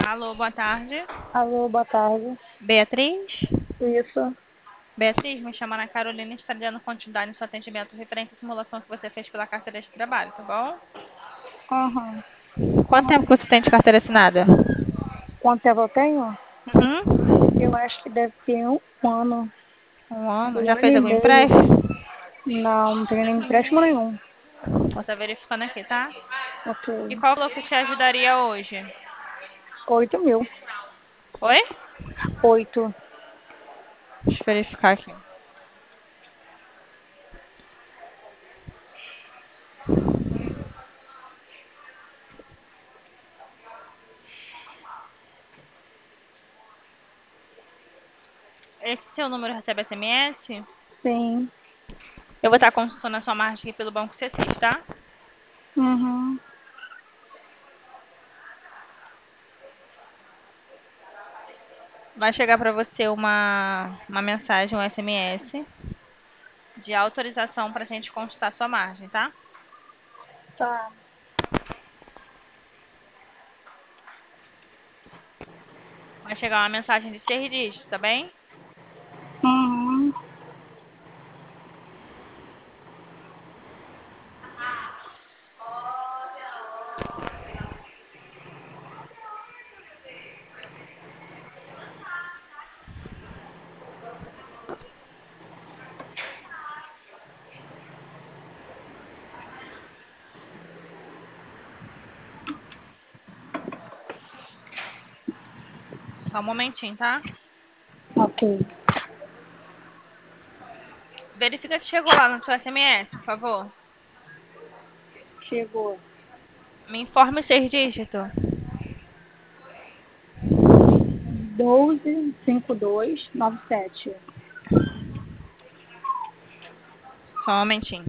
Alô, boa tarde. Alô, boa tarde. Beatriz? Isso, Beatriz, me chama Ana Carolina e está dando continuidade no seu atendimento referente à simulação que você fez pela carteira de trabalho, tá bom? aham. Quanto tempo que você tem de carteira assinada? Quanto tempo eu tenho? Uhum. Eu acho que deve ter um ano, Um ano. um Já ano fez e algum meio. empréstimo? Não, não tenho nem empréstimo nenhum. Vou estar verificando aqui, tá? Ok. E qual valor que te ajudaria hoje? 8.000. Oi? 8. Deixa eu verificar aqui. Esse seu número recebe SMS? Sim. Eu vou estar consultando a sua margem aqui pelo Banco C6, tá? Uhum. Vai chegar para você uma mensagem, um SMS de autorização para a gente consultar sua margem, tá? Tá. Vai chegar uma mensagem de 6 dígitos, tá bem? Uhum. Só um momentinho, tá? Ok. Verifica se chegou lá no seu SMS, por favor. Chegou. Me informe os 6 dígitos. 125297. Só um momentinho.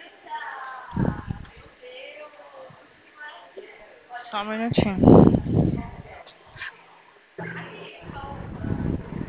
Só um minutinho.